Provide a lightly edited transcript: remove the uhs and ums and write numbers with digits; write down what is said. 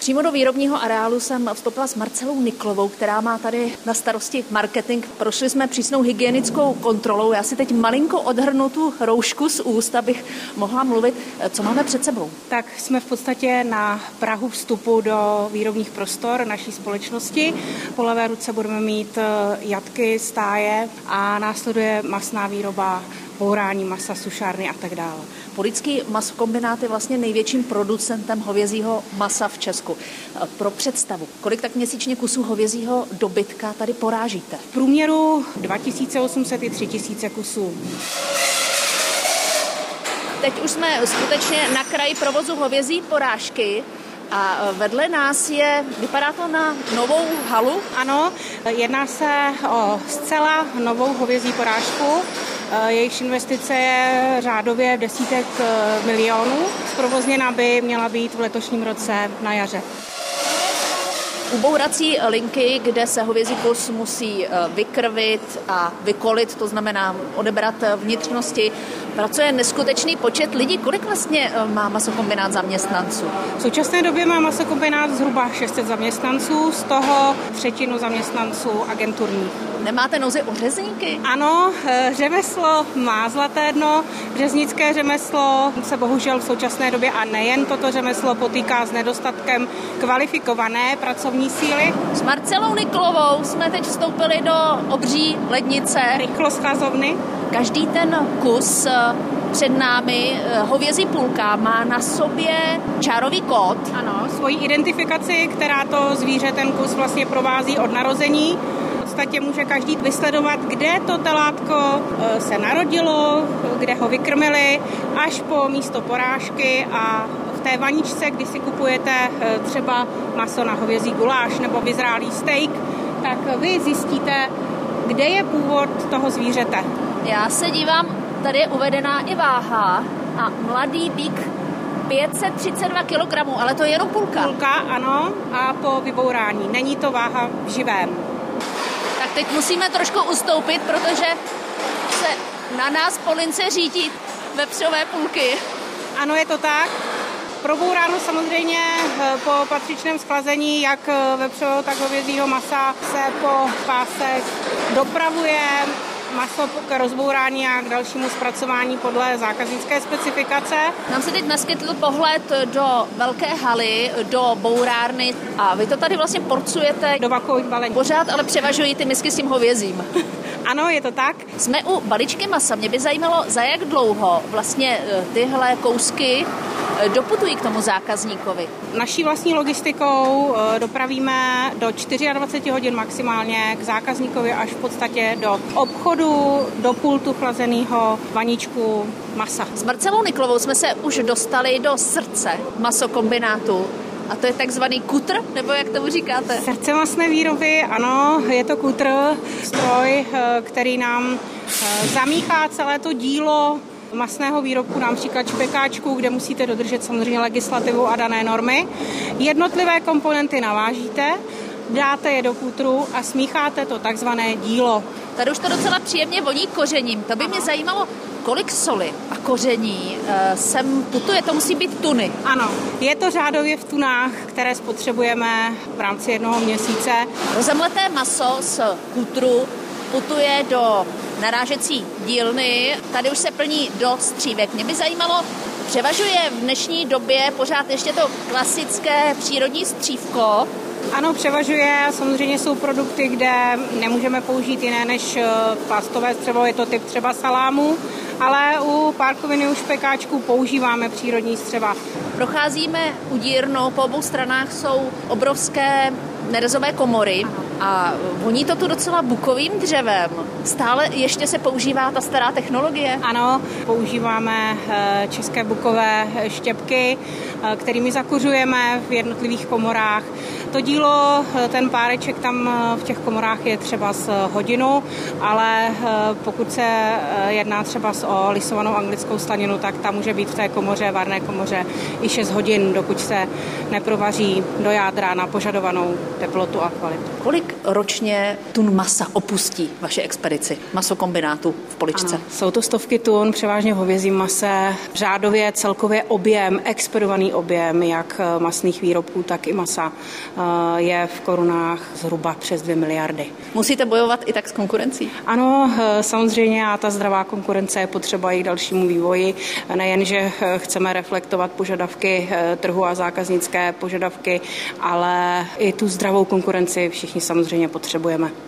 Přímo do výrobního areálu jsem vstoupila s Marcelou Niklovou, která má tady na starosti marketing. Prošli jsme přísnou hygienickou kontrolou. Já si teď malinko odhrnu tu roušku z úst, abych mohla mluvit. Co máme před sebou? Tak jsme v podstatě na prahu vstupu do výrobních prostor naší společnosti. Po levé ruce budeme mít jatky, stáje a následuje masná výroba, bourání masa, sušárny a tak dále. Polický masokombinát je vlastně největším producentem hovězího masa v Česku. Pro představu, kolik tak měsíčně kusů hovězího dobytka tady porážíte? V průměru 2800 i 3000 kusů. Teď už jsme skutečně na kraji provozu hovězí porážky. A vedle nás vypadá to na novou halu? Ano, jedná se o zcela novou hovězí porážku. Jejich investice je řádově desítek milionů. Zprovozněna by měla být v letošním roce na jaře. Ubourací linky, kde se hovězí kus musí vykrvit a vykolit, to znamená odebrat vnitřnosti. Pracuje neskutečný počet lidí. Kolik vlastně má masokombinát zaměstnanců? V současné době má masokombinát zhruba 600 zaměstnanců, z toho třetinu zaměstnanců agenturních. Nemáte nozy o řezníky? Ano, řemeslo má zlaté dno. Řeznické řemeslo se bohužel v současné době a nejen toto řemeslo potýká s nedostatkem kvalifikované pracovní síly. S Marcelou Niklovou jsme teď vstoupili do obří lednice. Rychloschlazovny. Každý ten kus před námi, hovězí půlka, má na sobě čárový kód. Ano, svoji identifikaci, která to zvíře, ten kus vlastně provází od narození. V podstatě může každý vysledovat, kde to telátko se narodilo, kde ho vykrmili, až po místo porážky a v té vaničce, když si kupujete třeba maso na hovězí guláš nebo vyzrálý steak, tak vy zjistíte, kde je původ toho zvířete. Já se dívám, tady je uvedená i váha a mladý bík 532 kg, ale to je jenom půlka. Půlka, ano, a po vybourání. Není to váha v živém. Tak teď musíme trošku ustoupit, protože se na nás po lince řídí vepřové půlky. Ano, je to tak. Probouráno samozřejmě po patřičném schlazení jak vepřového, tak hovězího masa se po pásech dopravuje maso k rozbourání a k dalšímu zpracování podle zákaznické specifikace. Nám se teď naskytl pohled do velké haly, do bourárny a vy to tady vlastně porcujete do vakuových balení. Pořád ale převažují ty misky s tím hovězím. Ano, je to tak. Jsme u balíčky masa. Mě by zajímalo, za jak dlouho vlastně tyhle kousky doputují k tomu zákazníkovi. Naší vlastní logistikou dopravíme do 24 hodin maximálně k zákazníkovi až v podstatě do obchodu, do pultu chlazeného vaníčku masa. S Marcelou Niklovou jsme se už dostali do srdce masokombinátu. A to je takzvaný kutr, nebo jak tomu říkáte? Srdce masné výroby, ano, je to kutr, stroj, který nám zamíchá celé to dílo masného výrobku, například špekáčku, kde musíte dodržet samozřejmě legislativu a dané normy. Jednotlivé komponenty navážíte, dáte je do kutru a smícháte to takzvané dílo. Tady už to docela příjemně voní kořením. To by mě zajímalo, kolik soli a koření sem putuje, to musí být tuny. Ano, je to řádově v tunách, které spotřebujeme v rámci jednoho měsíce. Rozemleté maso z kutru putuje do narážecí dílny, tady už se plní do střívek. Mě by zajímalo, převažuje v dnešní době pořád ještě to klasické přírodní střívko? Ano, převažuje. Samozřejmě jsou produkty, kde nemůžeme použít jiné než plastové střevo, je to typ třeba salámu, ale u párkoviny, u špekáčků používáme přírodní střeva. Procházíme udírnou, po obou stranách jsou obrovské nerezové komory a voní to tu docela bukovým dřevem. Stále ještě se používá ta stará technologie? Ano, používáme české bukové štěpky, kterými zakuřujeme v jednotlivých komorách. To dílo, ten páreček tam v těch komorách je třeba z hodinu, ale pokud se jedná třeba o lisovanou anglickou slaninu, tak ta může být v té komoře, varné komoře i 6 hodin, dokud se neprovaří do jádra na požadovanou teplotu a kvalitu. Kolik kolik ročně tun masa opustí vaše expedici masokombinátu v Poličce? Ano, jsou to stovky tun, převážně v hovězím mase. Řádově celkově objem, expedovaný objem jak masných výrobků, tak i masa je v korunách zhruba přes 2 miliardy. Musíte bojovat i tak s konkurencí? Ano, samozřejmě a ta zdravá konkurence je potřeba i k dalšímu vývoji. Nejen, že chceme reflektovat požadavky trhu a zákaznické požadavky, ale i tu zdravou konkurenci všichni samozřejmě potřebujeme.